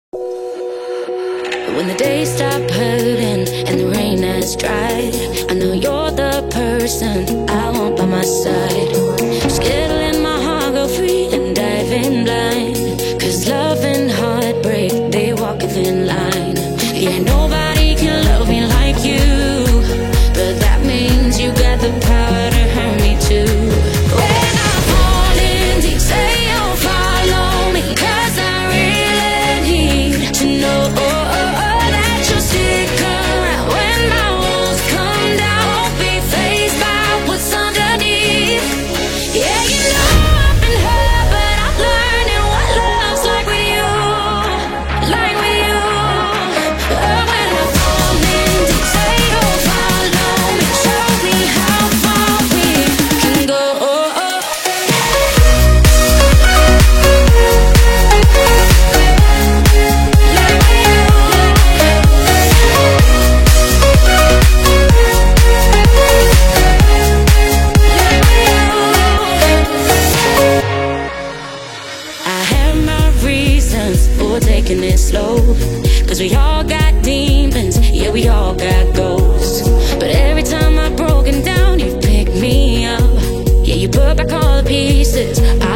When the days stop hurting and the rain has dried, I know you're the person I want by my side. Scared to let my heart go free and dive in blind, 'cause love and heartbreak, they walk a thin line. Yeah, nobody can love me like you, but that means you got the power to hurt me too. When I fall in deep, say you'll follow me, 'cause I really need to know that you'll stick around when my walls come down. Won't be fazed by what's underneath. Yeah, you know I've been hurt, but I'm learning what love's like with you, like with you. When I fall in deep, say you'll follow me, show me how far we can go. I have my reasons for taking it slow, 'cause we all got demons, yeah, we all got ghosts. But every time I've broken down, you pick me up. Yeah, you put back all the pieces